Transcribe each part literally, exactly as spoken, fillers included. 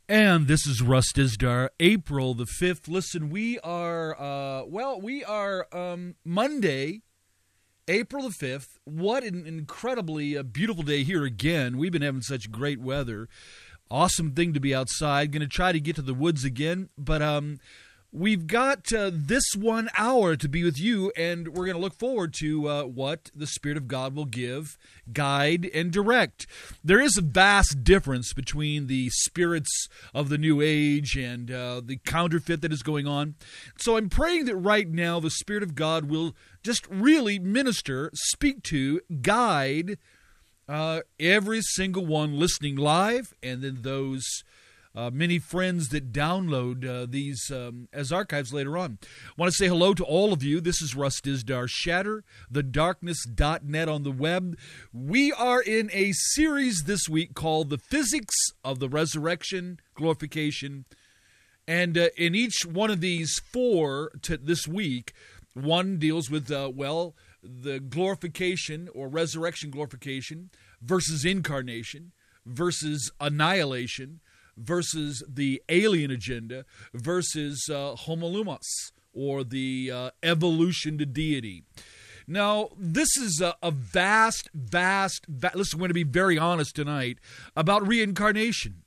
And this is Russ Dizdar, April the fifth. Listen, we are, uh, well, we are um, Monday, April the fifth. What an incredibly uh, beautiful day here again. We've been having such great weather. Awesome thing to be outside. Going to try to get to the woods again, but um, we've got uh, this one hour to be with you, and we're going to look forward to uh, what the Spirit of God will give, guide, and direct. There is a vast difference between the spirits of the New Age and uh, the counterfeit that is going on. So I'm praying that right now the Spirit of God will just really minister, speak to, guide uh, every single one listening live, and then those Uh, many friends that download uh, these um, as archives later on. I want to say hello to all of you. This is Russ Dizdar. Shatter the darkness dot net on the web. We are in a series this week called The Physics of the Resurrection, Glorification. And uh, in each one of these four to this week, one deals with, uh, well, the glorification or resurrection glorification versus incarnation versus annihilation versus the alien agenda, versus uh, homolumos, or the uh, evolution to deity. Now, this is a, a vast, vast, vast, listen, we're going to be very honest tonight about reincarnation.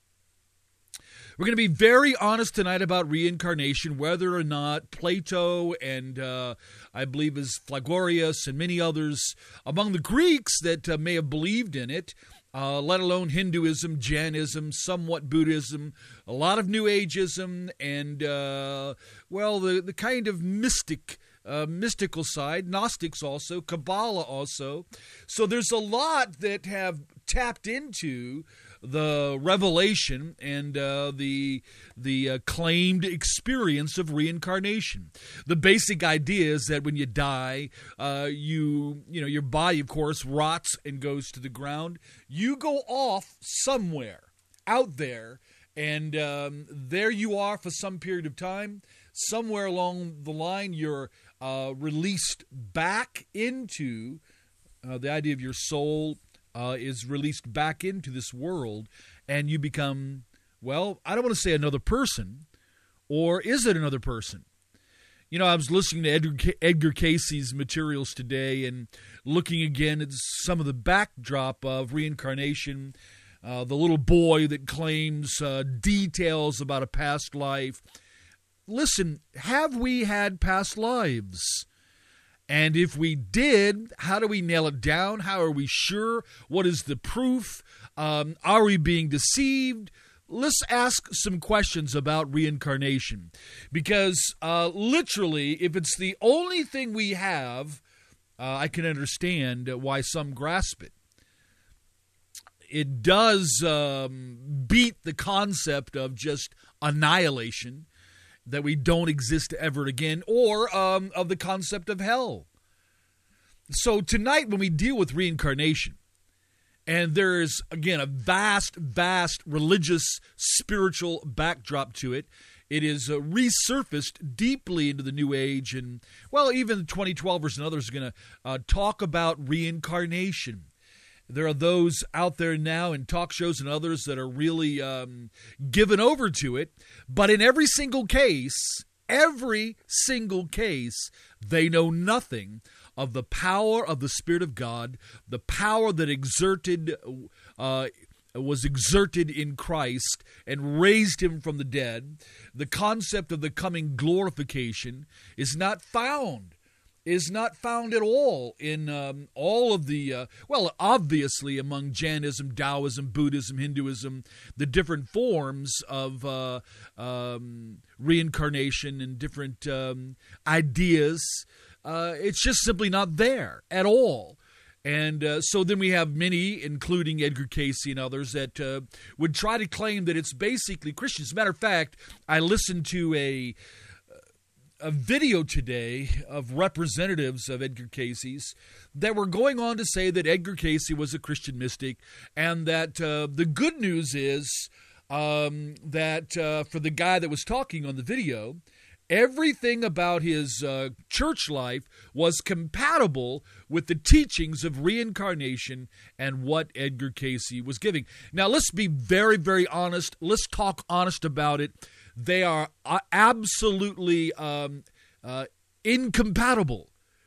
We're going to be very honest tonight about reincarnation, whether or not Plato and uh, I believe is Phagorius and many others among the Greeks that uh, may have believed in it, Uh, let alone Hinduism, Jainism, somewhat Buddhism, a lot of New Ageism, and, uh, well, the, the kind of mystic, uh, mystical side, Gnostics also, Kabbalah also. So there's a lot that have tapped into the revelation and uh, the the uh, claimed experience of reincarnation. The basic idea is that when you die, uh, you you know your body, of course, rots and goes to the ground. You go off somewhere out there, and um, there you are for some period of time. Somewhere along the line, you're uh, released back into uh, the idea of your soul. Uh, is released back into this world, and you become, well, I don't want to say another person, or is it another person? You know, I was listening to Edgar, Edgar Cayce's materials today and looking again at some of the backdrop of reincarnation, uh, the little boy that claims uh, details about a past life. Listen, have we had past lives? And if we did, how do we nail it down? How are we sure? What is the proof? Um, are we being deceived? Let's ask some questions about reincarnation. Because uh, literally, if it's the only thing we have, uh, I can understand why some grasp it. It does um, beat the concept of just annihilation, that we don't exist ever again, or um, of the concept of hell. So tonight when we deal with reincarnation, and there's, again, a vast, vast religious, spiritual backdrop to it, it is uh, resurfaced deeply into the New Age, and, well, even the twenty twelvers and others are going to uh, talk about reincarnation. There are those out there now in talk shows and others that are really um, given over to it. But in every single case, every single case, they know nothing of the power of the Spirit of God, the power that exerted uh, was exerted in Christ and raised him from the dead. The concept of the coming glorification is not found. is not found at all in um, all of the, uh, well, obviously among Jainism, Taoism, Buddhism, Hinduism, the different forms of uh, um, reincarnation and different um, ideas. Uh, it's just simply not there at all. And uh, so then we have many, including Edgar Cayce and others, that uh, would try to claim that it's basically Christian. As a matter of fact, I listened to a a video today of representatives of Edgar Cayce's that were going on to say that Edgar Cayce was a Christian mystic, and that uh, the good news is um, that uh, for the guy that was talking on the video, Everything about his uh, church life was compatible with the teachings of reincarnation and what Edgar Cayce was giving. Now, let's be very, very honest. Let's talk honest about it. They are uh, absolutely um, uh, incompatible.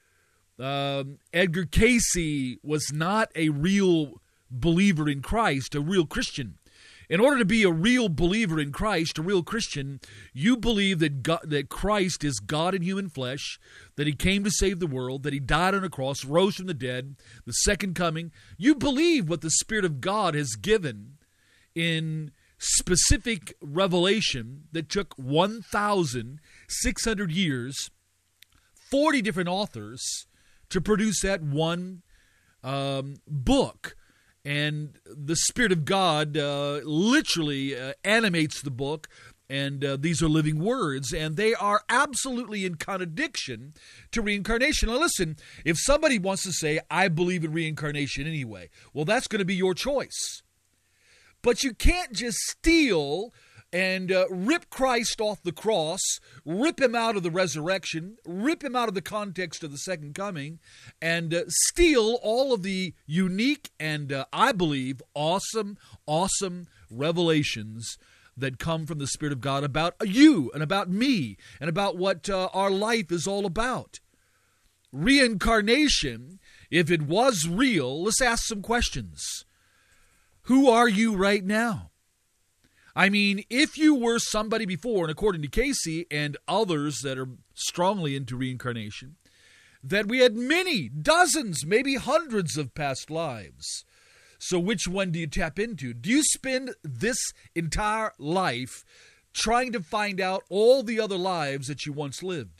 Um, Edgar Cayce was not a real believer in Christ, a real Christian. In order to be a real believer in Christ, a real Christian, you believe that God, that Christ is God in human flesh, that he came to save the world, that he died on a cross, rose from the dead, the second coming. You believe what the Spirit of God has given in specific revelation that took one thousand six hundred years, forty different authors to produce that one um, book. And the Spirit of God uh, literally uh, animates the book, and uh, these are living words, and they are absolutely in contradiction to reincarnation. Now listen, if somebody wants to say, I believe in reincarnation anyway, well, that's going to be your choice. But you can't just steal and uh, rip Christ off the cross, rip him out of the resurrection, rip him out of the context of the second coming, and uh, steal all of the unique and, uh, I believe, awesome, awesome revelations that come from the Spirit of God about you and about me and about what uh, our life is all about. Reincarnation, if it was real, let's ask some questions. Who are you right now? I mean, if you were somebody before, and according to Cayce and others that are strongly into reincarnation, that we had many, dozens, maybe hundreds of past lives. So which one do you tap into? Do you spend this entire life trying to find out all the other lives that you once lived?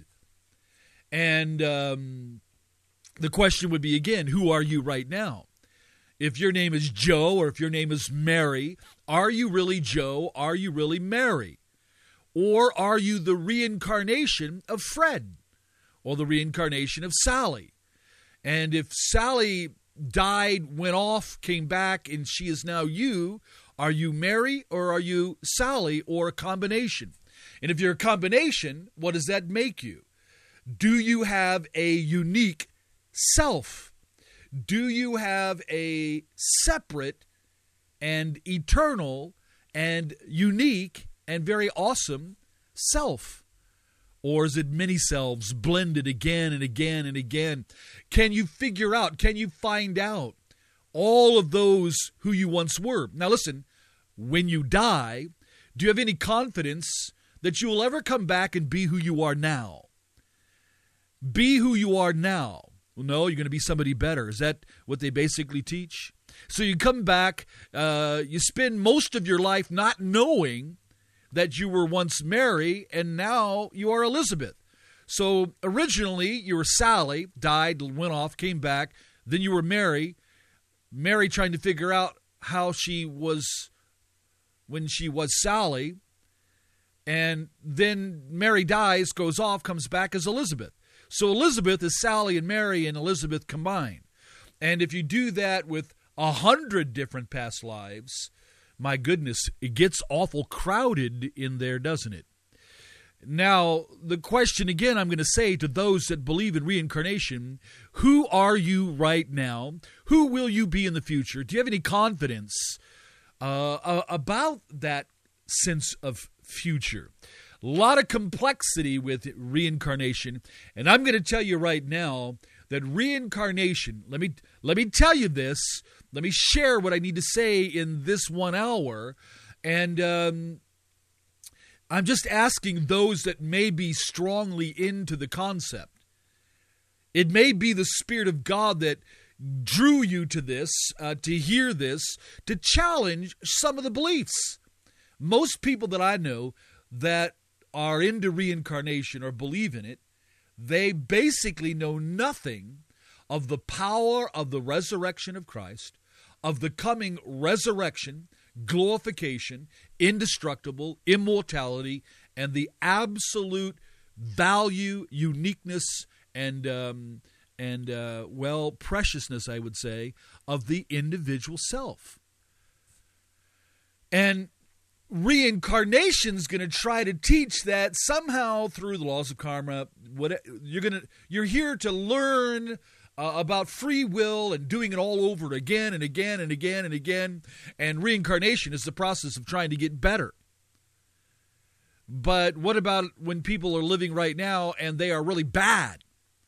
And um, the question would be, again, who are you right now? If your name is Joe or if your name is Mary, are you really Joe? Are you really Mary? Or are you the reincarnation of Fred or the reincarnation of Sally? And if Sally died, went off, came back, and she is now you, are you Mary or are you Sally or a combination? And if you're a combination, what does that make you? Do you have a unique self? Do you have a separate and eternal and unique and very awesome self? Or is it many selves blended again and again and again? Can you figure out, can you find out all of those who you once were? Now listen, when you die, do you have any confidence that you will ever come back and be who you are now? Be who you are now. Well, no, you're going to be somebody better. Is that what they basically teach? So you come back, uh, you spend most of your life not knowing that you were once Mary, and now you are Elizabeth. So originally you were Sally, died, went off, came back. Then you were Mary. Mary trying to figure out how she was when she was Sally. And then Mary dies, goes off, comes back as Elizabeth. So Elizabeth is Sally and Mary and Elizabeth combined. And if you do that with a hundred different past lives, my goodness, it gets awful crowded in there, doesn't it? Now, the question again I'm going to say to those that believe in reincarnation, who are you right now? Who will you be in the future? Do you have any confidence uh, about that sense of future? A lot of complexity with reincarnation, and I'm going to tell you right now that reincarnation, let me let me tell you this, let me share what I need to say in this one hour, and um, I'm just asking those that may be strongly into the concept. It may be the Spirit of God that drew you to this, uh, to hear this, to challenge some of the beliefs. Most people that I know that are into reincarnation or believe in it, they basically know nothing of the power of the resurrection of Christ, of the coming resurrection, glorification, indestructible, immortality, and the absolute value, uniqueness, and, um, and uh, well, preciousness, I would say, of the individual self. And reincarnation's going to try to teach that somehow through the laws of karma, what you're going to you're here to learn uh, about free will and doing it all over again and again and again and again, and reincarnation is the process of trying to get better. But what about when people are living right now and they are really bad?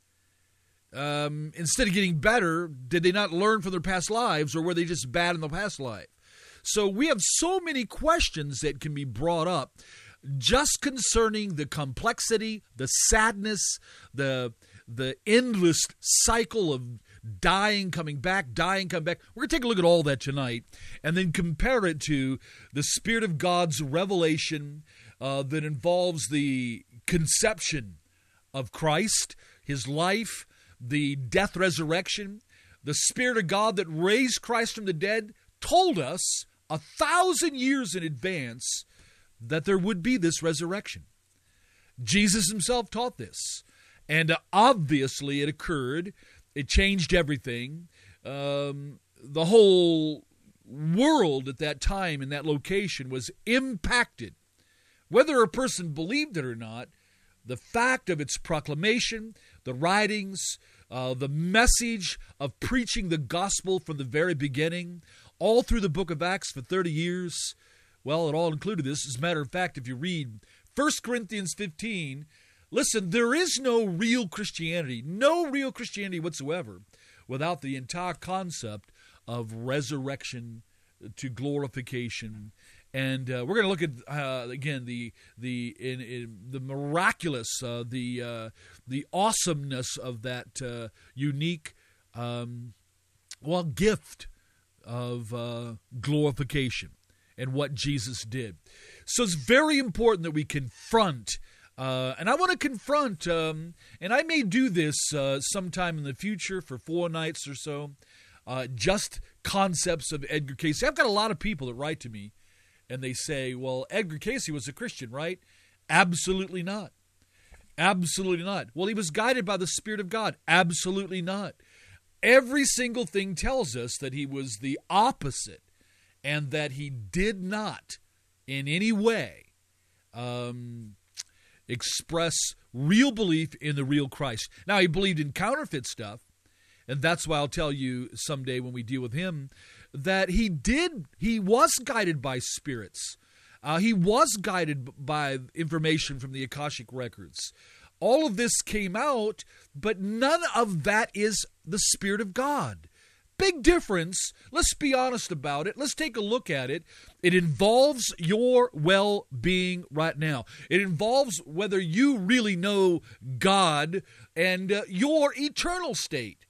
Um, instead of getting better, did they not learn from their past lives, or were they just bad in the past life? So we have so many questions that can be brought up just concerning the complexity, the sadness, the the endless cycle of dying, coming back, dying, coming back. We're going to take a look at all that tonight and then compare it to the Spirit of God's revelation uh, that involves the conception of Christ, his life, the death, resurrection. The Spirit of God that raised Christ from the dead told us a thousand years in advance that there would be this resurrection. Jesus himself taught this. And uh, obviously it occurred. It changed everything. Um, the whole world at that time in that location was impacted. Whether a person believed it or not, the fact of its proclamation, the writings, uh, the message of preaching the gospel from the very beginning, all through the book of Acts for thirty years, well, it all included this. As a matter of fact, if you read First Corinthians fifteen, listen, there is no real Christianity, no real Christianity whatsoever, without the entire concept of resurrection to glorification. And uh, we're going to look at uh, again the the in, in the miraculous, uh, the uh, the awesomeness of that uh, unique, um, well, gift of uh, glorification and what Jesus did. So it's very important that we confront. Uh, and I want to confront, um, and I may do this uh, sometime in the future for four nights or so, uh, just concepts of Edgar Cayce. I've got a lot of people that write to me, and they say, well, Edgar Cayce was a Christian, right? Absolutely not. Absolutely not. Well, he was guided by the Spirit of God. Absolutely not. Every single thing tells us that he was the opposite, and that he did not in any way um express real belief in the real Christ. Now, he believed in counterfeit stuff, and that's why I'll tell you someday when we deal with him that he did, he was guided by spirits. Uh, he was guided by information from the Akashic records. All of this came out, but none of that is the Spirit of God. Big difference. Let's be honest about it. Let's take a look at it. It involves your well-being right now. It involves whether you really know God and uh, your eternal state.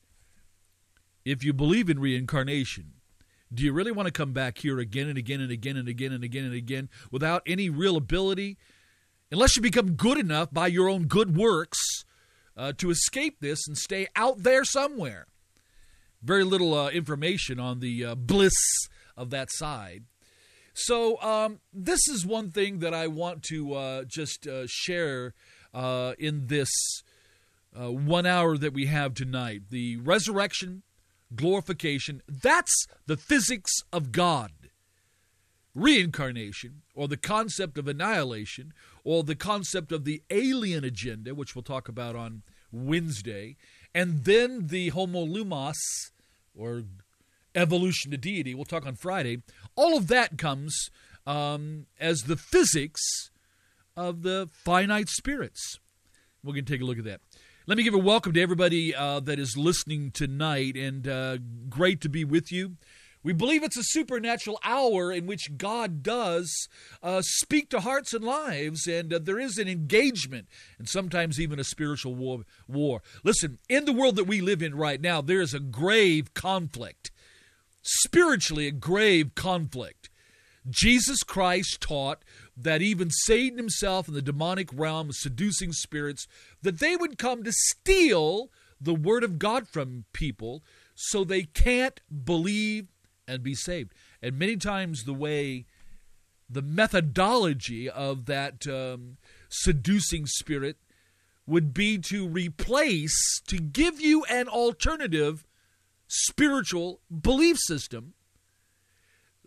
If you believe in reincarnation, do you really want to come back here again and again and again and again and again and again without any real ability? Unless you become good enough by your own good works uh, to escape this and stay out there somewhere. Very little uh, information on the uh, bliss of that side. So um, this is one thing that I want to uh, just uh, share uh, in this uh, one hour that we have tonight. The resurrection, glorification, that's the physics of God. Reincarnation, or the concept of annihilation, or the concept of the alien agenda, which we'll talk about on Wednesday, and then the homo lumos, or evolution to deity, we'll talk on Friday. All of that comes um, as the physics of the finite spirits. We're going to take a look at that. Let me give a welcome to everybody uh, that is listening tonight, and uh, great to be with you. We believe it's a supernatural hour in which God does uh, speak to hearts and lives, and uh, there is an engagement, and sometimes even a spiritual war, war. Listen, in the world that we live in right now, there is a grave conflict, spiritually a grave conflict. Jesus Christ taught that even Satan himself in the demonic realm, seducing spirits, that they would come to steal the word of God from people so they can't believe and be saved. And many times the way, the methodology of that um, seducing spirit would be to replace, to give you an alternative spiritual belief system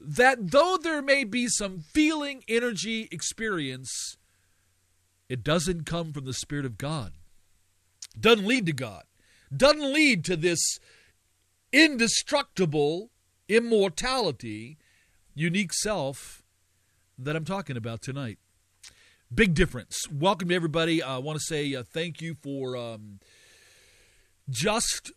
that though there may be some feeling, energy, experience, it doesn't come from the Spirit of God. Doesn't lead to God. Doesn't lead to this indestructible immortality, unique self that I'm talking about tonight. Big difference. Welcome to everybody. I want to say uh, thank you for um, just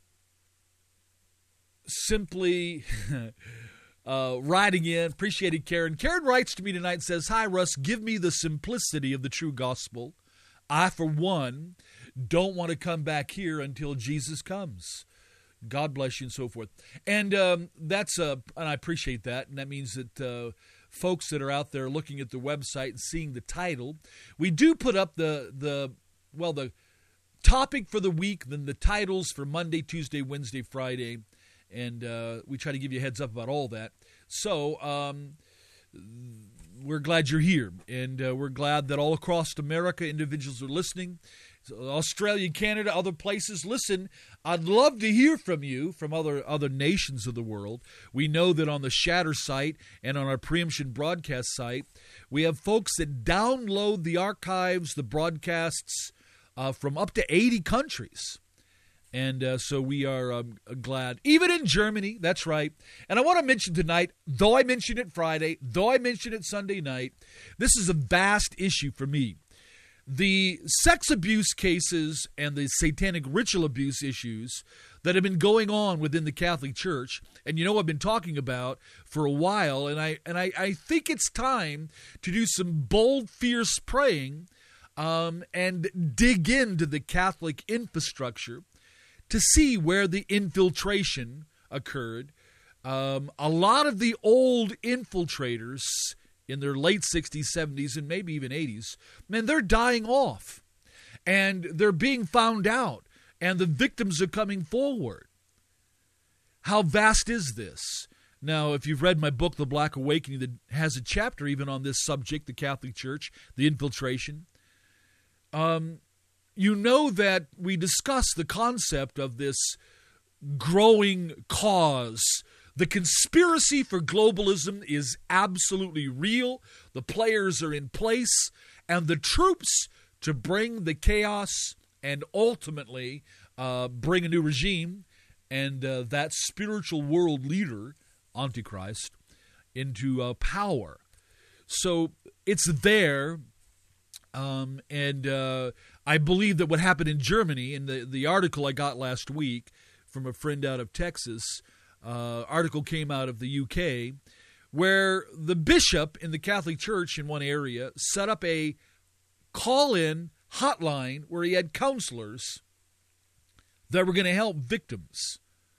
simply uh, writing in. Appreciate it, Karen. Karen writes to me tonight and says, "Hi, Russ. Give me the simplicity of the true gospel. I, for one, don't want to come back here until Jesus comes. God bless you," and so forth. And um, that's uh, and I appreciate that. And that means that uh, folks that are out there looking at the website and seeing the title, we do put up the the well the topic for the week, then the titles for Monday, Tuesday, Wednesday, Friday, and uh, we try to give you a heads up about all that. So um, we're glad you're here, and uh, we're glad that all across America individuals are listening. Australia, Canada, other places. Listen, I'd love to hear from you from other other nations of the world. We know that on the Shatter site and on our Preemption broadcast site, we have folks that download the archives, the broadcasts uh, from up to eighty countries. And uh, so we are um, glad. Even in Germany, that's right. And I want to mention tonight, though I mentioned it Friday, though I mentioned it Sunday night, this is a vast issue for me. The sex abuse cases and the satanic ritual abuse issues that have been going on within the Catholic Church, and you know I've been talking about for a while, and I and I, I think it's time to do some bold, fierce praying um, and dig into the Catholic infrastructure to see where the infiltration occurred. Um, a lot of the old infiltrators in their late sixties, seventies, and maybe even eighties, man, they're dying off. And they're being found out. And the victims are coming forward. How vast is this? Now, if you've read my book, The Black Awakening, that has a chapter even on this subject, the Catholic Church, the infiltration, um, you know that we discuss the concept of this growing cause. The conspiracy for globalism is absolutely real. The players are in place, and the troops to bring the chaos and ultimately uh, bring a new regime and uh, that spiritual world leader, Antichrist, into uh, power. So it's there, um, and uh, I believe that what happened in Germany, in the, the article I got last week from a friend out of Texas, Uh, article came out of the U K, where the bishop in the Catholic Church in one area set up a call-in hotline where he had counselors that were going to help victims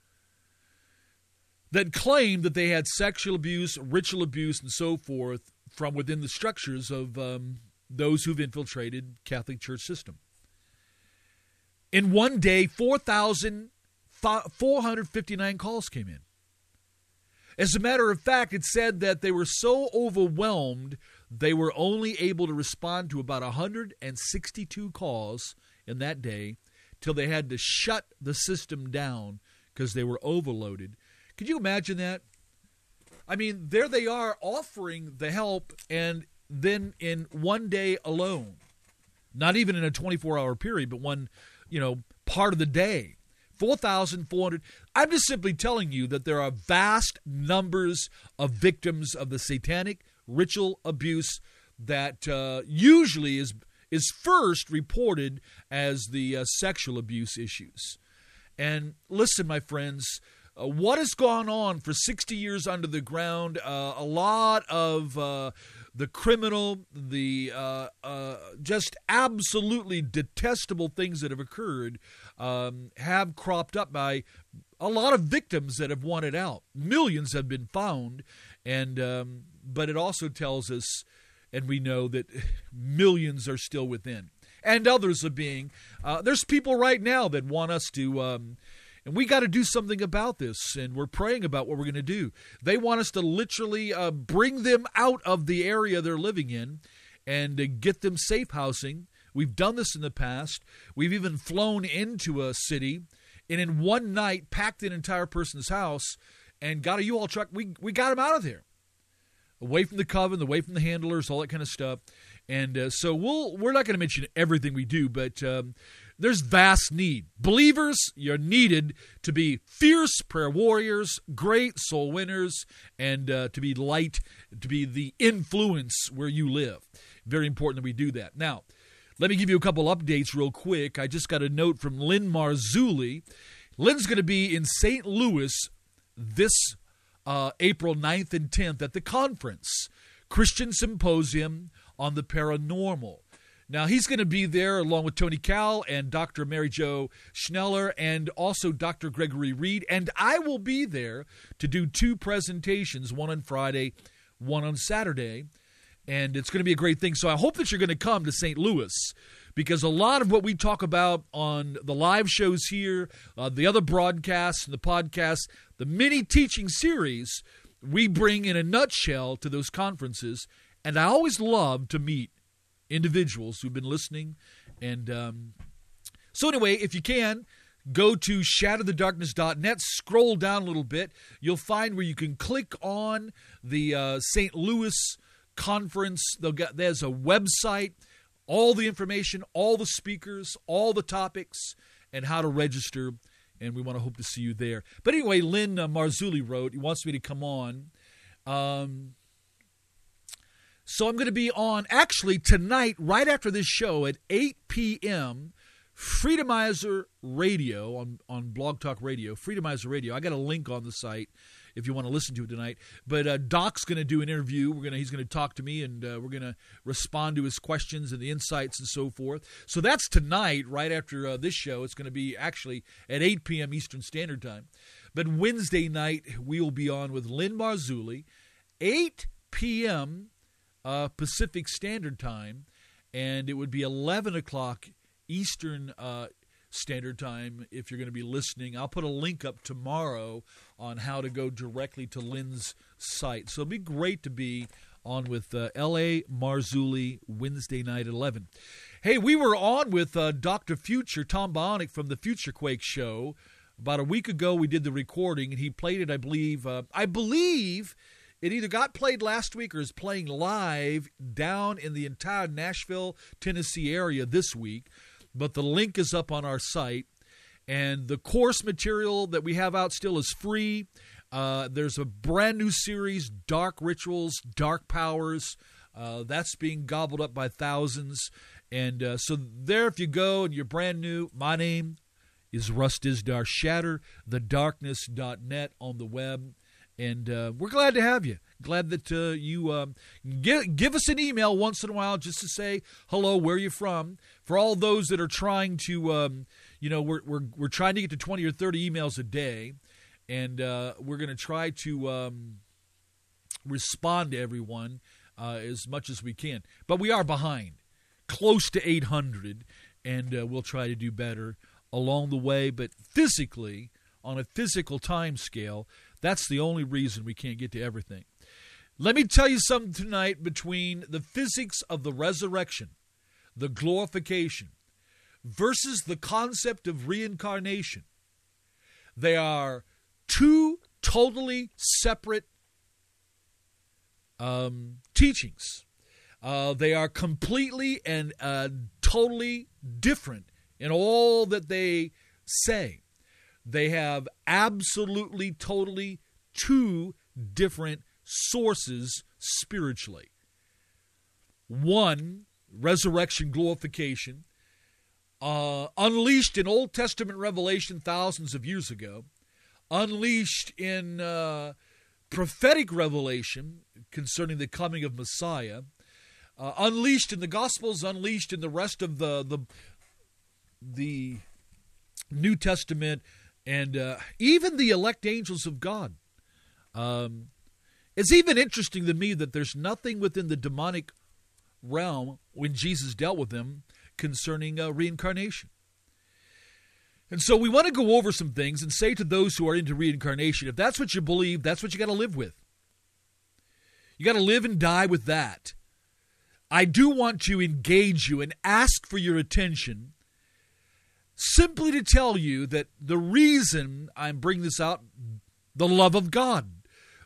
that claimed that they had sexual abuse, ritual abuse, and so forth from within the structures of um, those who've infiltrated Catholic Church system. In one day, four thousand four hundred fifty-nine calls came in. As a matter of fact, it said that they were so overwhelmed, they were only able to respond to about one hundred sixty-two calls in that day till they had to shut the system down because they were overloaded. Could you imagine that? I mean, there they are offering the help, and then in one day alone, not even in a twenty-four hour period, but one, you know, part of the day, four thousand four hundred. I'm just simply telling you that there are vast numbers of victims of the satanic ritual abuse that uh, usually is is first reported as the uh, sexual abuse issues. And listen, my friends, uh, what has gone on for sixty years under the ground, uh, a lot of uh, the criminal, the uh, uh, just absolutely detestable things that have occurred um, have cropped up by a lot of victims that have wanted out. Millions have been found, and um, but it also tells us, and we know that millions are still within. And others are being, uh, there's people right now that want us to, um, and we got to do something about this, and we're praying about what we're going to do. They want us to literally uh, bring them out of the area they're living in and uh, get them safe housing. We've done this in the past. We've even flown into a city and in one night packed an entire person's house and got a U-Haul truck. We, we got them out of there. away from the coven, away from the handlers, all that kind of stuff. And uh, so we'll, we're not going to mention everything we do, but um, there's vast need. Believers, you're needed to be fierce prayer warriors, great soul winners, and uh, to be light, to be the influence where you live. Very important that we do that. Now, let me give you a couple updates real quick. I just got a note from Lynn Marzulli. Lynn's going to be in Saint Louis this uh, April ninth and tenth at the conference, Christian Symposium on the Paranormal. Now, he's going to be there along with Tony Cowell and Doctor Mary Jo Schneller and also Doctor Gregory Reed. And I will be there to do two presentations, one on Friday, one on Saturday. And it's going to be a great thing. So I hope that you're going to come to Saint Louis, because a lot of what we talk about on the live shows here, uh, the other broadcasts and the podcasts, the mini teaching series, we bring in a nutshell to those conferences. And I always love to meet individuals who've been listening. And um, so anyway, if you can, go to shadow the darkness dot net, scroll down a little bit. You'll find where you can click on the uh, Saint Louis conference. They'll get, there's a website, all the information, all the speakers, all the topics, and how to register. And we want to hope to see you there. But anyway, Lynn uh, Marzulli wrote, he wants me to come on. Um, so I'm going to be on, actually, tonight, right after this show at eight p.m., Freedomizer Radio on, on Blog Talk Radio, Freedomizer Radio. I got a link on the site if you want to listen to it tonight. But uh, Doc's going to do an interview. We're gonna He's going to talk to me, and uh, we're going to respond to his questions and the insights and so forth. So that's tonight, right after uh, this show. It's going to be actually at eight p.m. Eastern Standard Time. But Wednesday night, we will be on with Lynn Marzulli, eight p.m. Uh, Pacific Standard Time, and it would be eleven o'clock Eastern uh, Standard Time if you're going to be listening. I'll put a link up tomorrow on how to go directly to Lynn's site. So it'll be great to be on with uh, L A. Marzulli Wednesday night at eleven. Hey, we were on with uh, Doctor Future, Tom Bionic from the Future Quake Show. About a week ago, we did the recording, and he played it, I believe, uh, I believe it either got played last week or is playing live down in the entire Nashville, Tennessee area this week. But the link is up on our site. And the course material that we have out still is free. Uh, there's a brand new series, Dark Rituals, Dark Powers. Uh, that's being gobbled up by thousands. And uh, so there, if you go and you're brand new, my name is Russ Dizdar. shatter the darkness dot net on the web. And uh, we're glad to have you. Glad that uh, you um, give, give us an email once in a while just to say hello, where you from. For all those that are trying to, um, you know, we're, we're we're trying to get to twenty or thirty emails a day, and uh, we're going to try to um, respond to everyone uh, as much as we can. But we are behind, close to eight hundred, and uh, we'll try to do better along the way. But physically, on a physical time scale, that's the only reason we can't get to everything. Let me tell you something tonight between the physics of the resurrection, the glorification, versus the concept of reincarnation. They are two totally separate um, teachings. Uh, they are completely and uh, totally different in all that they say. They have absolutely, totally two different sources spiritually. One, resurrection glorification, uh, unleashed in Old Testament revelation thousands of years ago, unleashed in uh, prophetic revelation concerning the coming of Messiah, uh, unleashed in the Gospels, unleashed in the rest of the the, the New Testament, and uh, even the elect angels of God. Um, it's even interesting to me that there's nothing within the demonic realm when Jesus dealt with them concerning uh, reincarnation. And so we want to go over some things and say to those who are into reincarnation, if that's what you believe, that's what you got to live with. You got to live and die with that. I do want to engage you and ask for your attention simply to tell you that the reason I'm bringing this out, the love of God,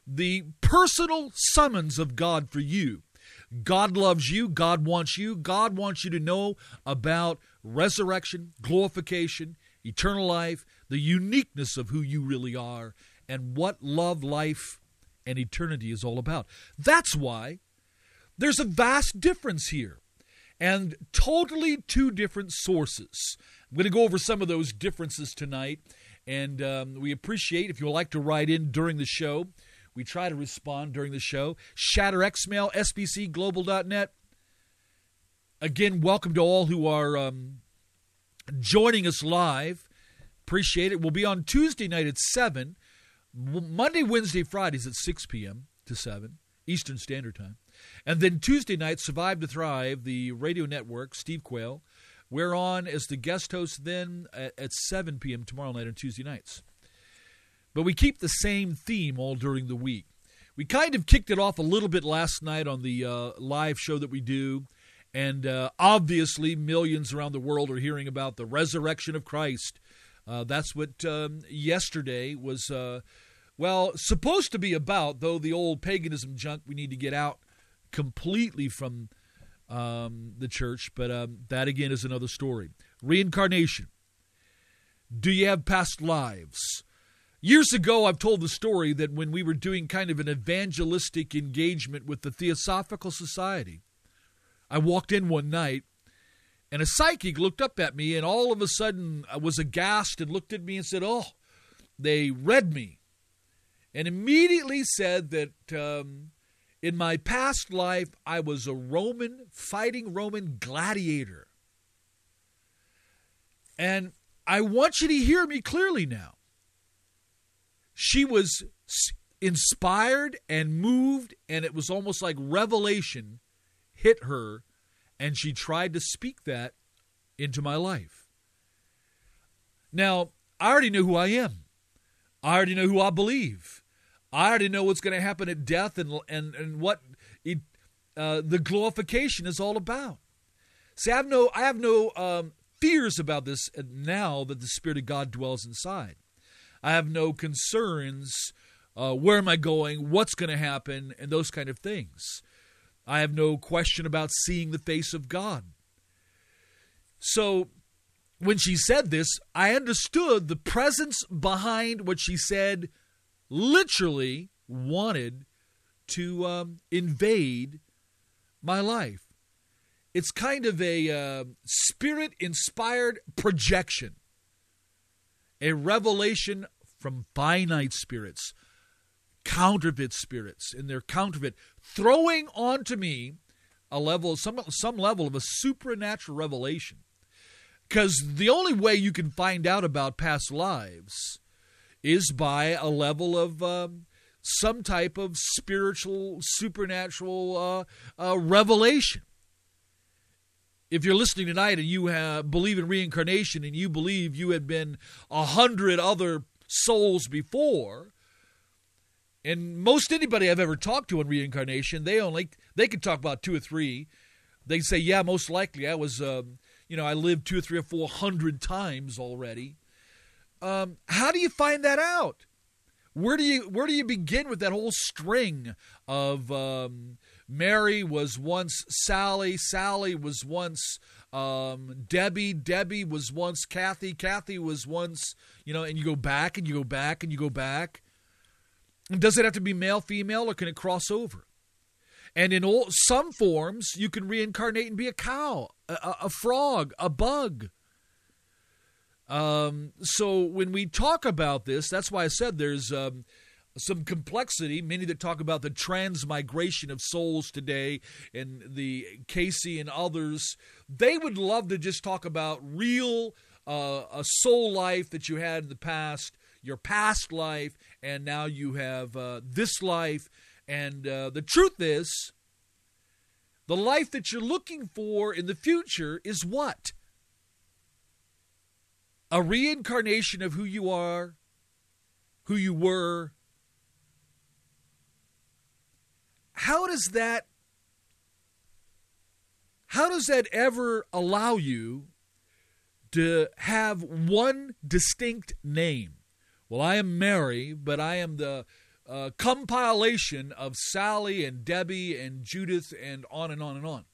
the personal summons of God for you. God loves you. God wants you. God wants you to know about resurrection, glorification, eternal life, the uniqueness of who you really are, and what love, life, and eternity is all about. That's why there's a vast difference here, and totally two different sources. I'm going to go over some of those differences tonight, and um, we appreciate if you would like to write in during the show. We try to respond during the show. Shatter Xmail, S B C global dot net. Again, welcome to all who are um, joining us live. Appreciate it. We'll be on Tuesday night at seven. Monday, Wednesday, Fridays at six p.m. to seven, Eastern Standard Time. And then Tuesday night, Survive to Thrive, the radio network, Steve Quayle. We're on as the guest host then at, at seven p.m. tomorrow night on Tuesday nights. But we keep the same theme all during the week. We kind of kicked it off a little bit last night on the uh, live show that we do. And uh, obviously, millions around the world are hearing about the resurrection of Christ. Uh, that's what um, yesterday was, uh, well, supposed to be about, though the old paganism junk we need to get out completely from um, the church. But um, that, again, is another story. Reincarnation. Do you have past lives? Years ago, I've told the story that when we were doing kind of an evangelistic engagement with the Theosophical Society, I walked in one night, and a psychic looked up at me, and all of a sudden I was aghast and looked at me and said, oh, they read me, and immediately said that um, in my past life, I was a Roman, fighting Roman gladiator. And I want you to hear me clearly now. She was inspired and moved, and it was almost like revelation hit her, and she tried to speak that into my life. Now, I already know who I am. I already know who I believe. I already know what's going to happen at death and and, and what it, uh, the glorification is all about. See, I have no, I have no um, fears about this now that the Spirit of God dwells inside. I have no concerns, uh, where am I going, what's going to happen, and those kind of things. I have no question about seeing the face of God. So when she said this, I understood the presence behind what she said literally wanted to um, invade my life. It's kind of a uh, spirit-inspired projection. A revelation from finite spirits, counterfeit spirits, and they're counterfeit, throwing onto me a level, some some level of a supernatural revelation. Because the only way you can find out about past lives is by a level of um, some type of spiritual, supernatural uh, uh, revelation. If you're listening tonight and you have, believe in reincarnation and you believe you had been a hundred other souls before, and most anybody I've ever talked to on reincarnation, they only they could talk about two or three. They say, yeah, most likely I was, um, you know, I lived two or three or four hundred times already. Um, how do you find that out? Where do you where do you begin with that whole string of um, Mary was once Sally, Sally was once um, Debbie, Debbie was once Kathy, Kathy was once, you know, and you go back and you go back and you go back. And does it have to be male, female, or can it cross over? And in all, some forms, you can reincarnate and be a cow, a, a, a frog, a bug. Um, so when we talk about this, that's why I said there's um, some complexity. Many that talk about the transmigration of souls today, and the Casey and others, they would love to just talk about real uh, a soul life that you had in the past, your past life, and now you have uh, this life. And uh, the truth is, the life that you're looking for in the future is what? A reincarnation of who you are, who you were. How does that, how does that ever allow you to have one distinct name? Well, I am Mary, but I am the uh, compilation of Sally and Debbie and Judith and on and on and on.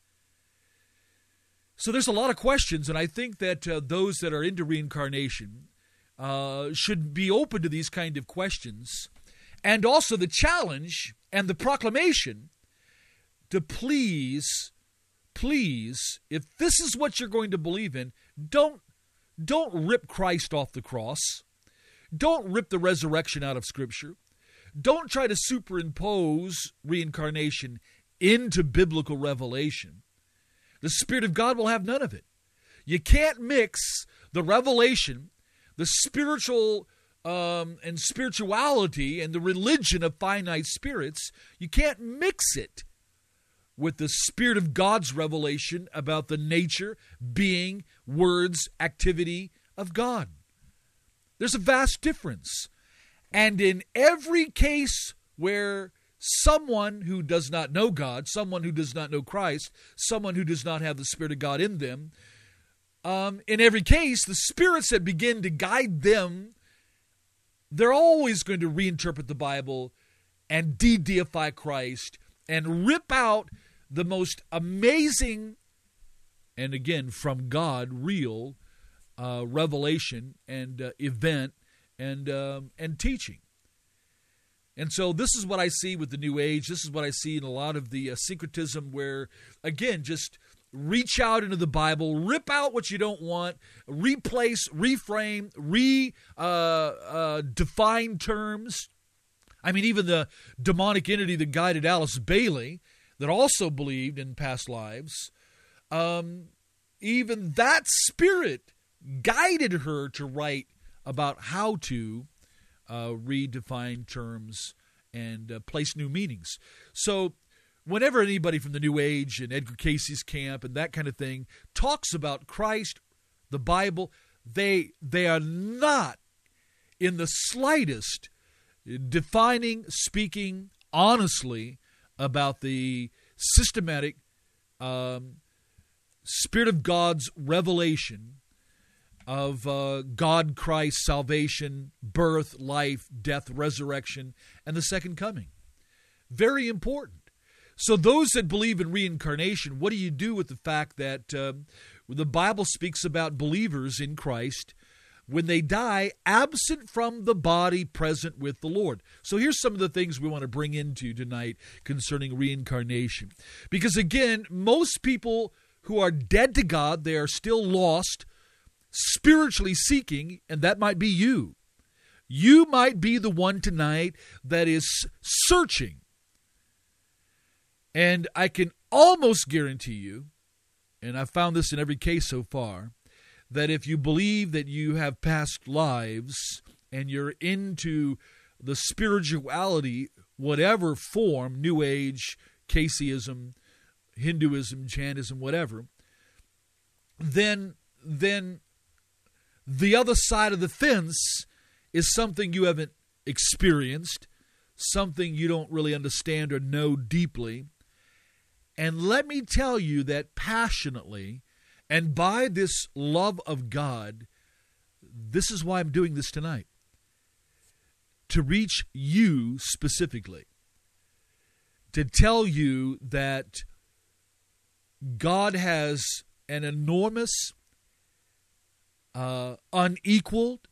So there's a lot of questions, and I think that uh, those that are into reincarnation uh, should be open to these kind of questions, and also the challenge and the proclamation to please, please, if this is what you're going to believe in, don't, don't rip Christ off the cross. Don't rip the resurrection out of Scripture. Don't try to superimpose reincarnation into biblical revelation. The Spirit of God will have none of it. You can't mix the revelation, the spiritual um, and spirituality and the religion of finite spirits. You can't mix it with the Spirit of God's revelation about the nature, being, words, activity of God. There's a vast difference. And in every case where someone who does not know God, someone who does not know Christ, someone who does not have the Spirit of God in them, um, in every case, the spirits that begin to guide them, they're always going to reinterpret the Bible and de-deify Christ and rip out the most amazing, and again, from God, real uh, revelation and uh, event and um, and teaching. And so this is what I see with the New Age. This is what I see in a lot of the uh, syncretism where, again, just reach out into the Bible, rip out what you don't want, replace, reframe, re, uh, uh, define terms. I mean, even the demonic entity that guided Alice Bailey, that also believed in past lives, um, even that spirit guided her to write about how to uh, redefine terms and uh, place new meanings. So whenever anybody from the New Age and Edgar Cayce's camp and that kind of thing talks about Christ, the Bible, they they are not in the slightest defining, speaking honestly about the systematic um, Spirit of God's revelation of uh, God, Christ, salvation, birth, life, death, resurrection, and the second coming. Very important. So those that believe in reincarnation, what do you do with the fact that uh, the Bible speaks about believers in Christ when they die, absent from the body, present with the Lord? So here's some of the things we want to bring into tonight concerning reincarnation. Because again, most people who are dead to God, they are still lost, spiritually seeking, and that might be you. You might be the one tonight that is searching. And I can almost guarantee you, and I've found this in every case so far, that if you believe that you have past lives and you're into the spirituality, whatever form, New Age, Cayceism, Hinduism, Jainism, whatever, then, then the other side of the fence is something you haven't experienced, something you don't really understand or know deeply. And let me tell you that passionately, and by this love of God, this is why I'm doing this tonight. To reach you specifically. To tell you that God has an enormous, uh, unequaled,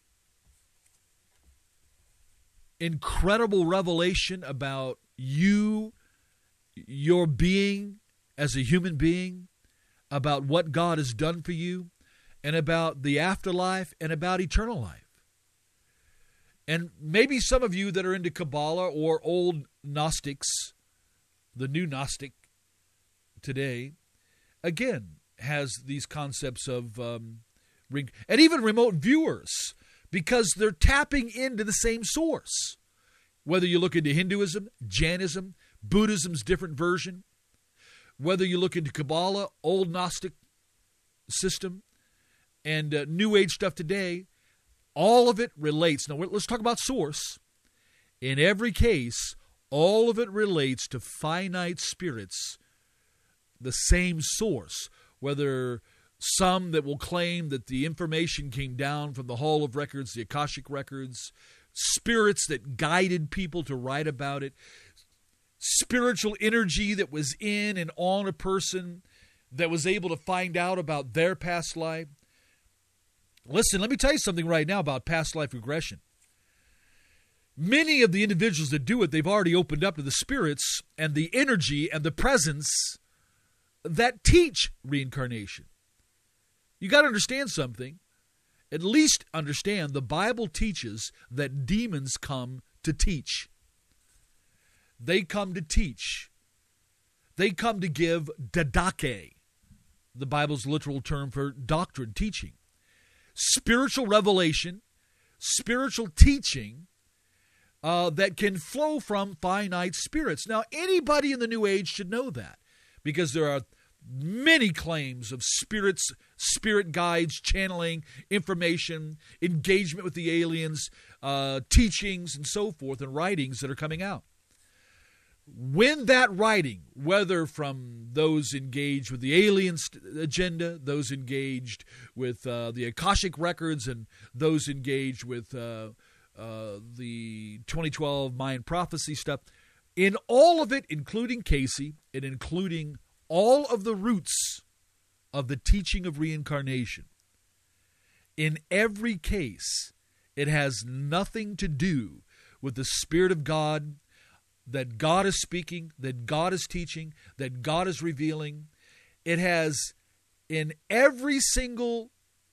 incredible revelation about you, your being as a human being, about what God has done for you, and about the afterlife, and about eternal life. And maybe some of you that are into Kabbalah or old Gnostics, the new Gnostic today, again, has these concepts of, um, and even remote viewers, because they're tapping into the same source. Whether you look into Hinduism, Jainism, Buddhism's different version, whether you look into Kabbalah, old Gnostic system, and uh, New Age stuff today, all of it relates. Now, let's talk about source. In every case, all of it relates to finite spirits, the same source, whether some that will claim that the information came down from the Hall of Records, the Akashic Records, spirits that guided people to write about it, spiritual energy that was in and on a person that was able to find out about their past life. Listen, let me tell you something right now about past life regression. Many of the individuals that do it, they've already opened up to the spirits and the energy and the presence that teach reincarnation. You got to understand something. At least understand the Bible teaches that demons come to teach. They come to teach. They come to give didache, the Bible's literal term for doctrine, teaching. Spiritual revelation, spiritual teaching uh, that can flow from finite spirits. Now, anybody in the New Age should know that, because there are many claims of spirits, spirit guides, channeling information, engagement with the aliens, uh, teachings, and so forth, and writings that are coming out. When that writing, whether from those engaged with the alien agenda, those engaged with uh, the Akashic records, and those engaged with uh, uh, the twenty twelve Mayan prophecy stuff, in all of it, including Casey, and including all of the roots of the teaching of reincarnation, in every case, it has nothing to do with the Spirit of God, that God is speaking, that God is teaching, that God is revealing. It has, in every single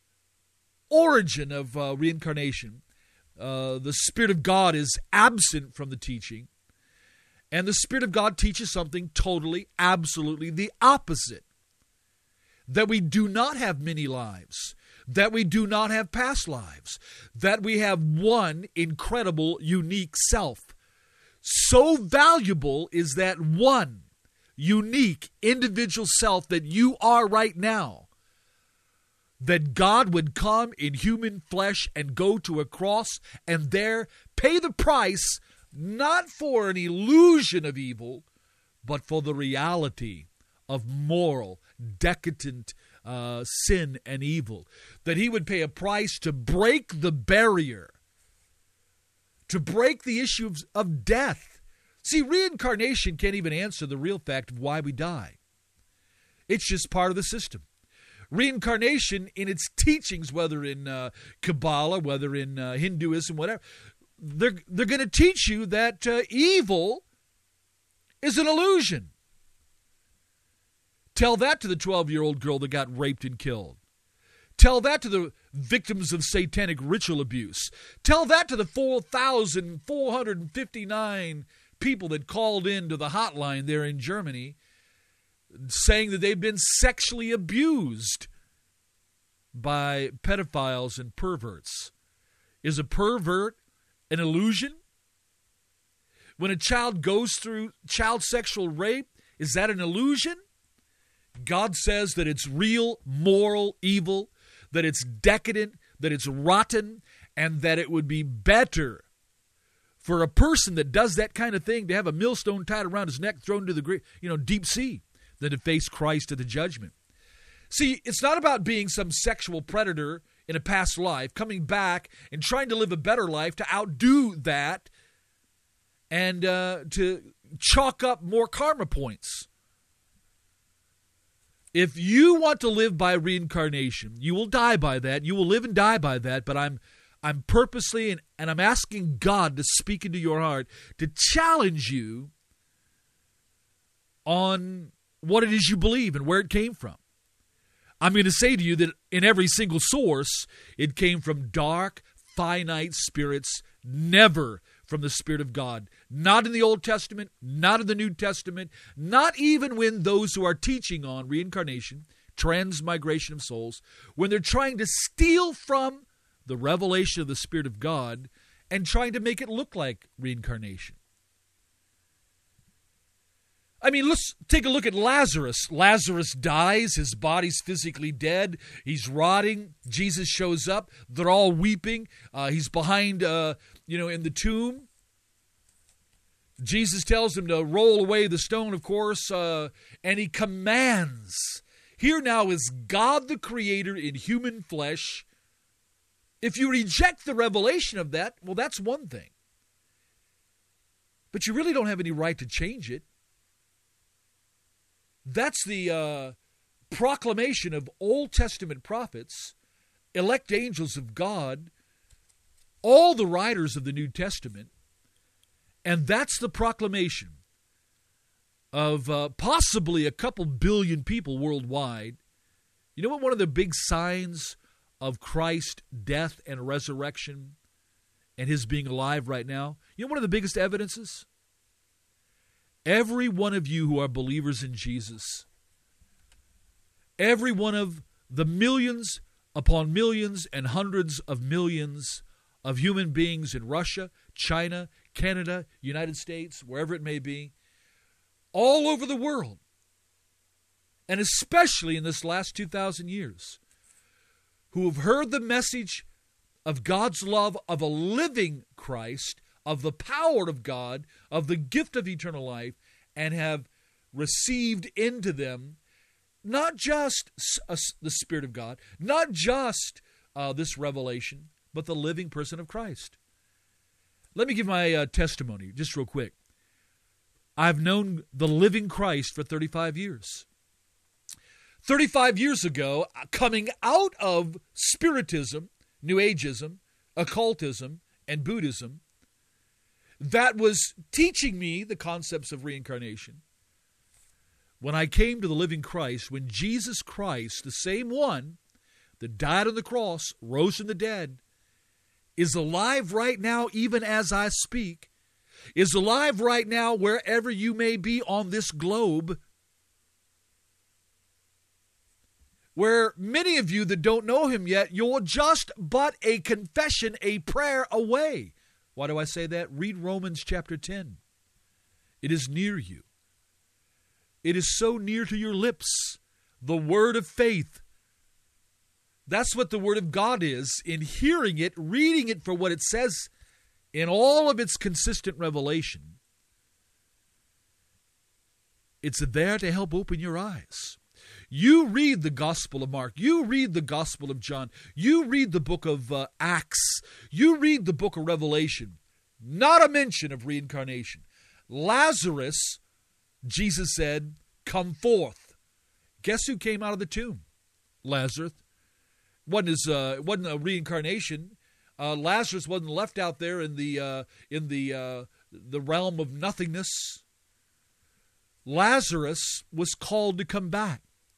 origin of uh, reincarnation, uh, the Spirit of God is absent from the teaching, and the Spirit of God teaches something totally, absolutely the opposite. That we do not have many lives, that we do not have past lives, that we have one incredible, unique self. So valuable is that one unique individual self that you are right now, that God would come in human flesh and go to a cross and there pay the price, not for an illusion of evil, but for the reality of moral, decadent uh, sin and evil. That he would pay a price to break the barrier, to break the issue of, of death. See, reincarnation can't even answer the real fact of why we die. It's just part of the system. Reincarnation in its teachings, whether in uh, Kabbalah, whether in uh, Hinduism, whatever, they're, they're going to teach you that uh, evil is an illusion. Tell that to the twelve-year-old girl that got raped and killed. Tell that to the victims of satanic ritual abuse. Tell that to the four thousand four hundred fifty-nine people that called in to the hotline there in Germany saying that they've been sexually abused by pedophiles and perverts. Is a pervert an illusion? When a child goes through child sexual rape, is that an illusion? God says that it's real, moral evil, that it's decadent, that it's rotten, and that it would be better for a person that does that kind of thing to have a millstone tied around his neck, thrown into the you know deep sea, than to face Christ at the judgment. See, it's not about being some sexual predator in a past life, coming back and trying to live a better life to outdo that and uh, to chalk up more karma points. If you want to live by reincarnation, you will die by that. You will live and die by that. But I'm I'm purposely, and, and I'm asking God to speak into your heart, to challenge you on what it is you believe and where it came from. I'm going to say to you that in every single source, it came from dark, finite spirits, never from the Spirit of God. Not in the Old Testament, not in the New Testament, not even when those who are teaching on reincarnation, transmigration of souls, when they're trying to steal from the revelation of the Spirit of God and trying to make it look like reincarnation. I mean, let's take a look at Lazarus. Lazarus dies. His body's physically dead. He's rotting. Jesus shows up. They're all weeping. Uh, he's behind, uh, you know, in the tomb. Jesus tells him to roll away the stone, of course, uh, and he commands. Here now is God the Creator in human flesh, If you reject the revelation of that, well, that's one thing. But you really don't have any right to change it. That's the uh, proclamation of Old Testament prophets, elect angels of God, all the writers of the New Testament, and that's the proclamation of uh, possibly a couple billion people worldwide. You know what one of the big signs of Christ's death and resurrection and his being alive right now? You know one of the biggest evidences? Every one of you who are believers in Jesus, every one of the millions upon millions and hundreds of millions of human beings in Russia, China, Canada, United States, wherever it may be, all over the world, and especially in this last two thousand years, who have heard the message of God's love, of a living Christ, of the power of God, of the gift of eternal life, and have received into them not just uh, the Spirit of God, not just uh, this revelation, but the living person of Christ. Let me give my uh, testimony just real quick. I've known the living Christ for thirty-five years. thirty-five years ago, coming out of Spiritism, New Ageism, occultism, and Buddhism, that was teaching me the concepts of reincarnation. When I came to the living Christ, when Jesus Christ, the same one that died on the cross, rose from the dead, is alive right now even as I speak, is alive right now wherever you may be on this globe, where many of you that don't know him yet, you're just but a confession, a prayer away. Why do I say that? Read Romans chapter ten. It is near you. It is so near to your lips. The word of faith. That's what the word of God is. In hearing it, reading it for what it says in all of its consistent revelation, it's there to help open your eyes. You read the Gospel of Mark. You read the Gospel of John. You read the book of uh, Acts. You read the book of Revelation. Not a mention of reincarnation. Lazarus, Jesus said, come forth. Guess who came out of the tomb? Lazarus. Wasn't, his, uh, wasn't a reincarnation. Uh, Lazarus wasn't left out there in the uh, in the uh, the realm of nothingness. Lazarus was called to come back.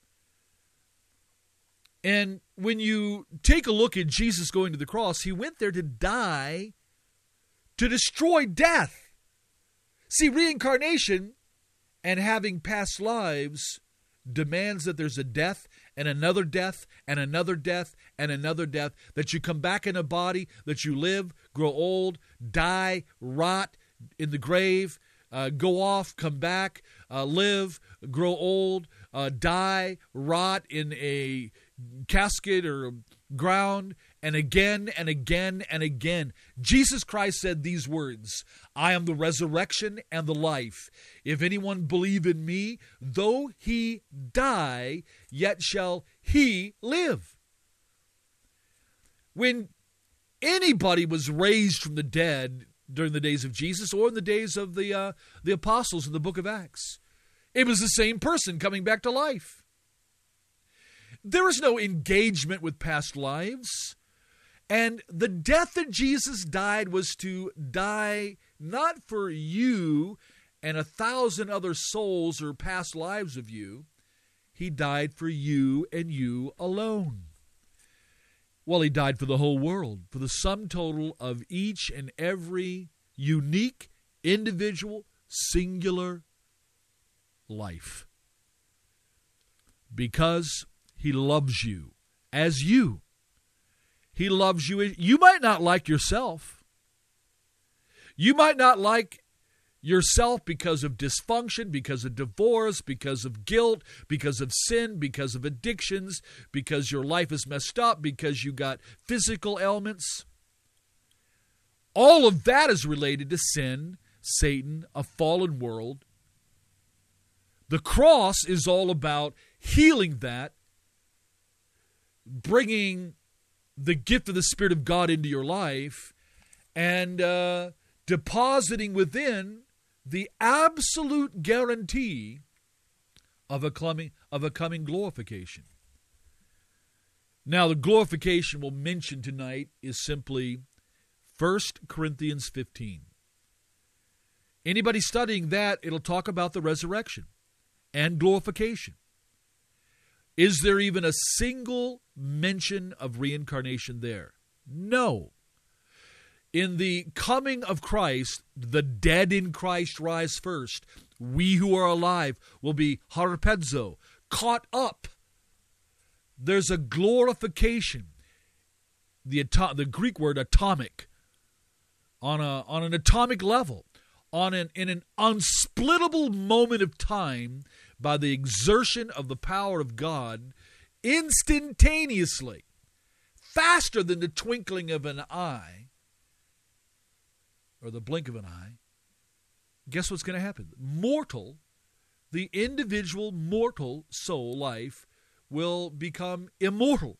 And when you take a look at Jesus going to the cross, he went there to die, to destroy death. See, reincarnation and having past lives demands that there's a death and another death and another death and another death, that you come back in a body, that you live, grow old, die, rot in the grave, uh, go off, come back, uh, live, grow old, uh, die, rot in a casket or ground, and again and again and again. Jesus Christ said these words, I am the resurrection and the life. If anyone believe in me, though he die, yet shall he live. When anybody was raised from the dead during the days of Jesus or in the days of the, uh, the apostles in the book of Acts, it was the same person coming back to life. There is no engagement with past lives. And the death that Jesus died was to die not for you and a thousand other souls or past lives of you. He died for you and you alone. Well, he died for the whole world, for the sum total of each and every unique, individual, singular life. Because he loves you as you. He loves you. You might not like yourself. You might not like yourself because of dysfunction, because of divorce, because of guilt, because of sin, because of addictions, because your life is messed up, because you got physical ailments. All of that is related to sin, Satan, a fallen world. The cross is all about healing that, bringing the gift of the Spirit of God into your life and uh, depositing within the absolute guarantee of a coming, of a coming glorification. Now, the glorification we'll mention tonight is simply First Corinthians fifteen. Anybody studying that, it'll talk about the resurrection and glorification. Is there even a single mention of reincarnation there? No. In the coming of Christ, the dead in Christ rise first. We who are alive will be harpazo, caught up. There's a glorification. The, ato- the Greek word atomic, on a on an atomic level, on an in an unsplittable moment of time, by the exertion of the power of God, instantaneously, faster than the twinkling of an eye, or the blink of an eye. Guess what's going to happen? Mortal, the individual mortal soul life will become immortal.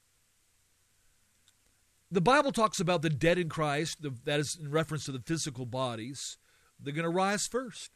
The Bible talks about the dead in Christ, that is in reference to the physical bodies. They're going to rise first.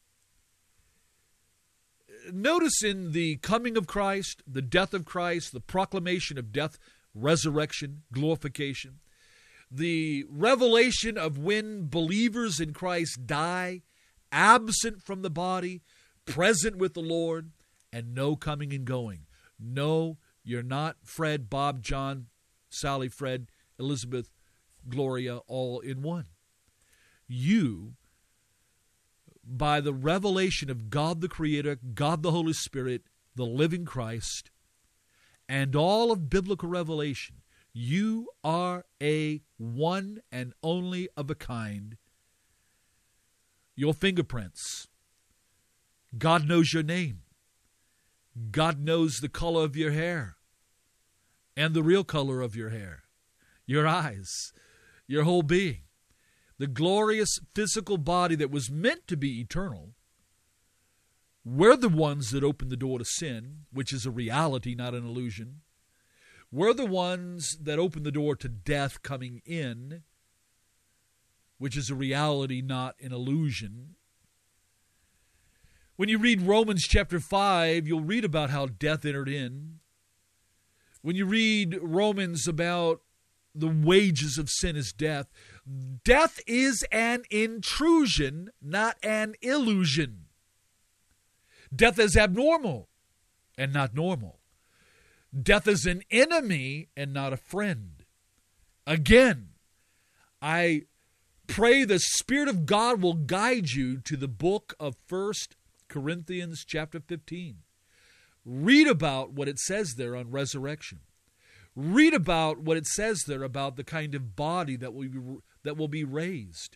Notice in the coming of Christ, the death of Christ, the proclamation of death, resurrection, glorification, the revelation of when believers in Christ die, absent from the body, present with the Lord, and no coming and going. No, you're not Fred, Bob, John, Sally, Fred, Elizabeth, Gloria, all in one. You, by the revelation of God the Creator, God the Holy Spirit, the living Christ, and all of biblical revelation, you are a one and only of a kind. Your fingerprints. God knows your name. God knows the color of your hair and the real color of your hair, your eyes, your whole being. The glorious physical body that was meant to be eternal. We're the ones that opened the door to sin, which is a reality, not an illusion. We're the ones that opened the door to death coming in, which is a reality, not an illusion. When you read Romans chapter five, you'll read about how death entered in. When you read Romans about the wages of sin is death, death is an intrusion, not an illusion. Death is abnormal and not normal. Death is an enemy and not a friend. Again, I pray the Spirit of God will guide you to the book of First Corinthians chapter fifteen. Read about what it says there on resurrection. Read about what it says there about the kind of body that will be, that will be raised.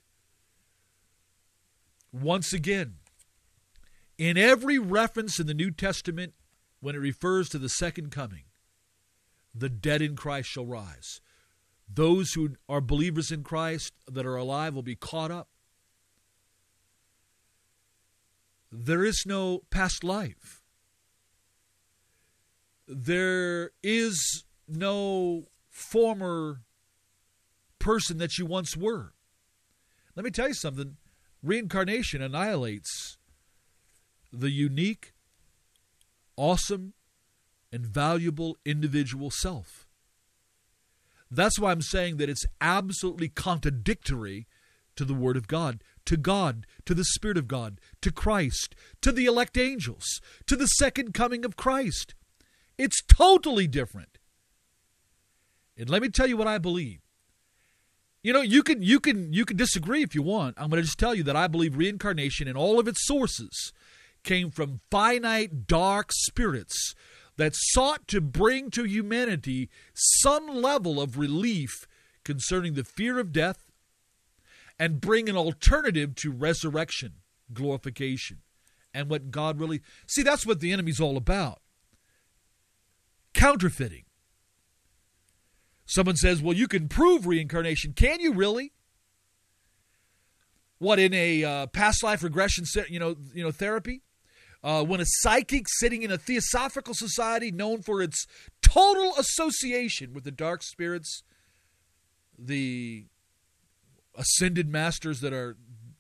Once again, in every reference in the New Testament, when it refers to the second coming, the dead in Christ shall rise. Those who are believers in Christ that are alive will be caught up. There is no past life. There is no former person that you once were. Let me tell you something. Reincarnation annihilates the unique, awesome, and valuable individual self. That's why I'm saying that it's absolutely contradictory to the Word of God, to God, to the Spirit of God, to Christ, to the elect angels, to the second coming of Christ. It's totally different. And let me tell you what I believe. You know, you can you can you can disagree if you want. I'm going to just tell you that I believe reincarnation and all of its sources came from finite dark spirits that sought to bring to humanity some level of relief concerning the fear of death and bring an alternative to resurrection, glorification, and what God really... See, that's what the enemy's all about. Counterfeiting. Someone says, well, you can prove reincarnation. Can you really? What, in a uh, past life regression you know, you know, therapy? Uh, when a psychic sitting in a theosophical society known for its total association with the dark spirits the ascended masters that are,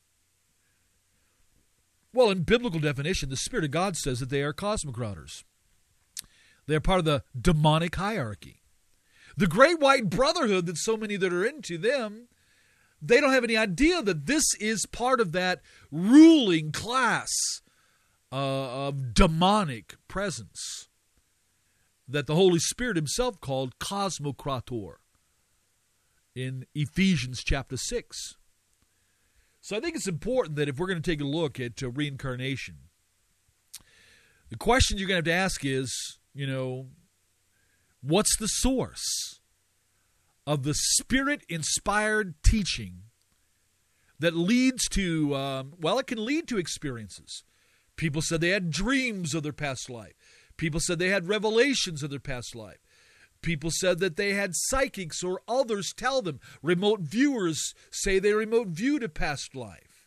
well, in biblical definition, the Spirit of God says that they are cosmocrators. They're part of the demonic hierarchy. The great white brotherhood that so many that are into them, they don't have any idea that this is part of that ruling class uh, of demonic presence that the Holy Spirit himself called cosmocrator in Ephesians chapter six. So I think it's important that if we're going to take a look at uh, reincarnation, the question you're going to have to ask is, you know, what's the source of the Spirit-inspired teaching that leads to, um, well, it can lead to experiences. People said they had dreams of their past life. People said they had revelations of their past life. People said that they had psychics or others tell them. Remote viewers say they remote viewed a past life.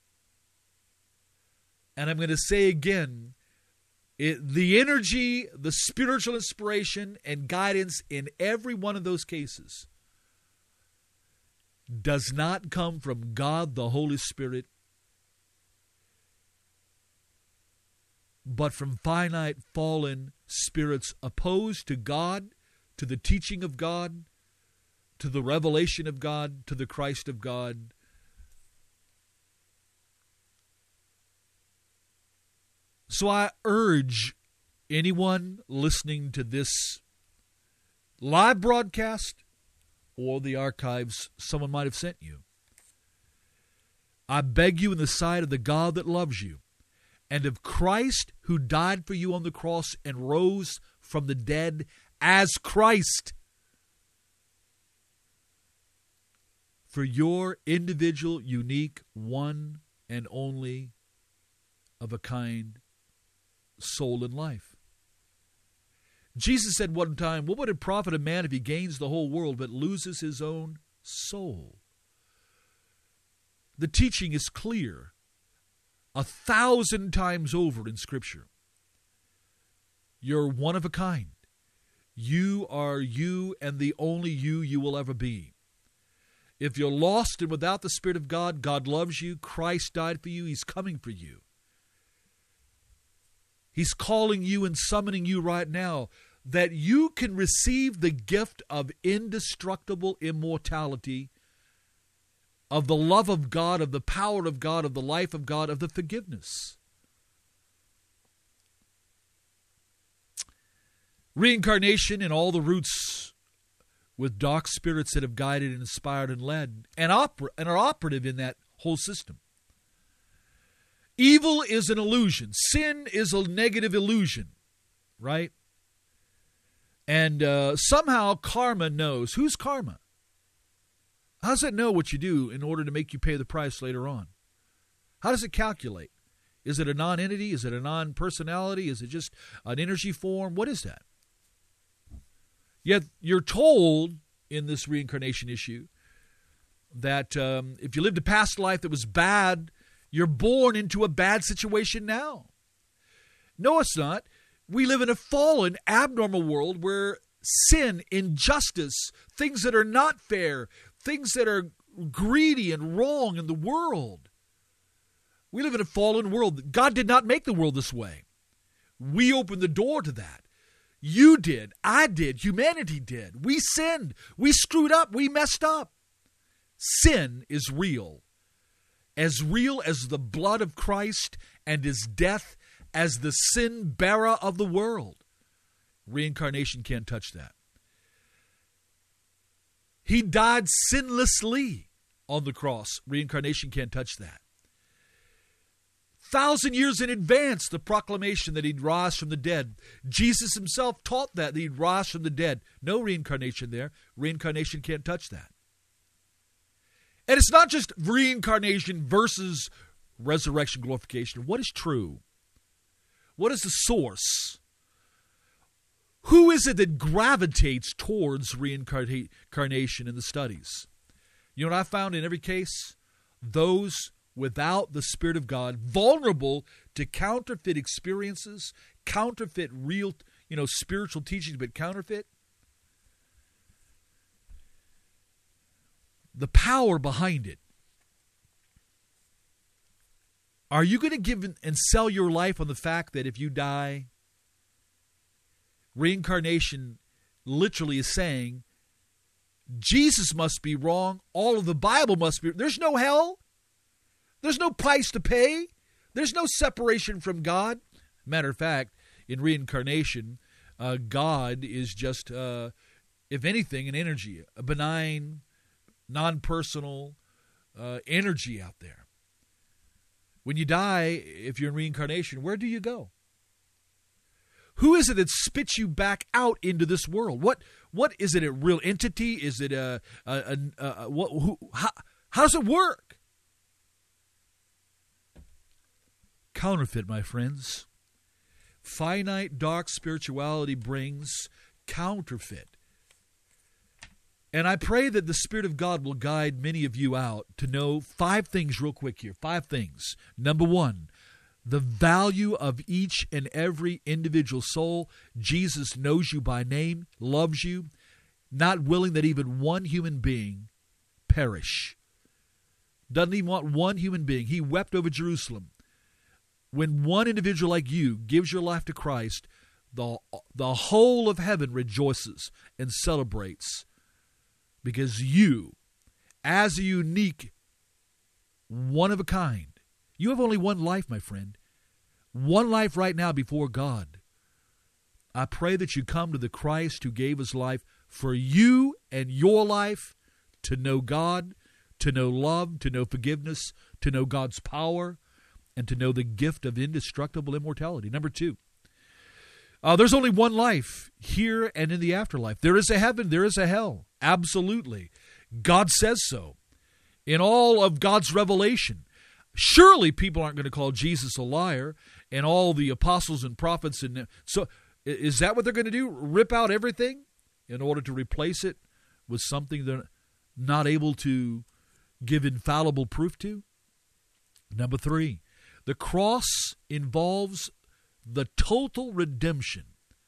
And I'm going to say again, it, the energy, the spiritual inspiration, and guidance in every one of those cases does not come from God the Holy Spirit, but from finite fallen spirits opposed to God, to the teaching of God, to the revelation of God, to the Christ of God. So I urge anyone listening to this live broadcast or the archives someone might have sent you, I beg you in the sight of the God that loves you and of Christ who died for you on the cross and rose from the dead as Christ, for your individual, unique, one and only of a kind soul in life. Jesus said one time, what would it profit a man if he gains the whole world but loses his own soul? The teaching is clear a thousand times over in Scripture. You're one of a kind. You are you and the only you you will ever be. If you're lost and without the Spirit of God, God loves you. Christ died for you. He's coming for you. He's calling you and summoning you right now that you can receive the gift of indestructible immortality, of the love of God, of the power of God, of the life of God, of the forgiveness. Reincarnation and all the roots with dark spirits that have guided and inspired and led and, oper- and are operative in that whole system. Evil is an illusion. Sin is a negative illusion, right? And uh, somehow karma knows. Who's karma? How does it know what you do in order to make you pay the price later on? How does it calculate? Is it a non-entity? Is it a non-personality? Is it just an energy form? What is that? Yet you're told in this reincarnation issue that um, if you lived a past life that was bad, you're born into a bad situation now. No, it's not. We live in a fallen, abnormal world where sin, injustice, things that are not fair, things that are greedy and wrong in the world. We live in a fallen world. God did not make the world this way. We opened the door to that. You did. I did. Humanity did. We sinned. We screwed up. We messed up. Sin is real. As real as the blood of Christ and his death as the sin bearer of the world. Reincarnation can't touch that. He died sinlessly on the cross. Reincarnation can't touch that. Thousand years in advance, the proclamation that he'd rise from the dead. Jesus himself taught that, that he'd rise from the dead. No reincarnation there. Reincarnation can't touch that. And it's not just reincarnation versus resurrection, glorification. What is true? What is the source? Who is it that gravitates towards reincarnation in the studies? You know what I found in every case? Those without the Spirit of God, vulnerable to counterfeit experiences, counterfeit real, you know, spiritual teachings, but counterfeit. the power behind it. Are you going to give and sell your life on the fact that if you die, reincarnation literally is saying Jesus must be wrong, all of the Bible must be, there's no hell, there's no price to pay, there's no separation from God. Matter of fact, in reincarnation, uh, God is just, uh, if anything, an energy, a benign, non-personal uh, energy out there. When you die, if you're in reincarnation, where do you go? Who is it that spits you back out into this world? What what is it? A real entity? Is it a, a, a, a what? Who? How, how does it work? Counterfeit, my friends. Finite, dark spirituality brings counterfeit. And I pray that the Spirit of God will guide many of you out to know five things real quick here. Five things. Number one, the value of each and every individual soul. Jesus knows you by name, loves you, not willing that even one human being perish. Doesn't even want one human being. He wept over Jerusalem. When one individual like you gives your life to Christ, the, the whole of heaven rejoices and celebrates. Because you, as a unique, one of a kind, you have only one life, my friend. One life right now before God. I pray that you come to the Christ who gave his life for you and your life to know God, to know love, to know forgiveness, to know God's power, and to know the gift of indestructible immortality. Number two, uh, there's only one life here and in the afterlife. There is a heaven, there is a hell. Absolutely. God says so. In all of God's revelation. Surely people aren't going to call Jesus a liar and all the apostles and prophets. And so is that what they're going to do? Rip out everything in order to replace it with something they're not able to give infallible proof to? Number three, the cross involves the total redemption.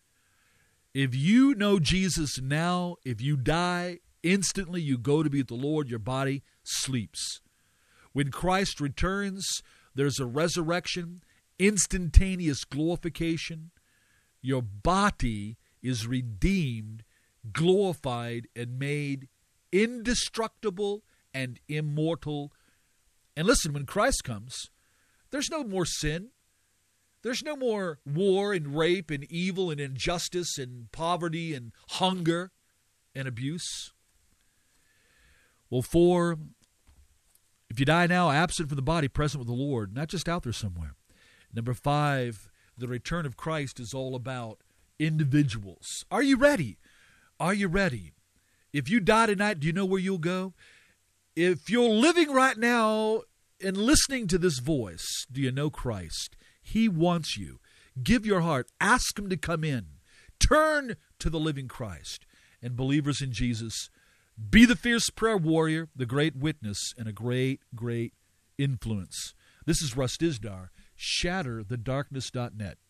If you know Jesus now, if you die, instantly you go to be with the Lord, your body sleeps. When Christ returns, there's a resurrection, instantaneous glorification. Your body is redeemed, glorified, and made indestructible and immortal. And listen, when Christ comes, there's no more sin. There's no more war and rape and evil and injustice and poverty and hunger and abuse. Well, four, if you die now, absent from the body, present with the Lord, not just out there somewhere. Number five, the return of Christ is all about individuals. Are you ready? Are you ready? If you die tonight, do you know where you'll go? If you're living right now and listening to this voice, do you know Christ? He wants you. Give your heart. Ask him to come in. Turn to the living Christ. And believers in Jesus, be the fierce prayer warrior, the great witness, and a great, great influence. This is Russ Dizdar. shatter the darkness dot net.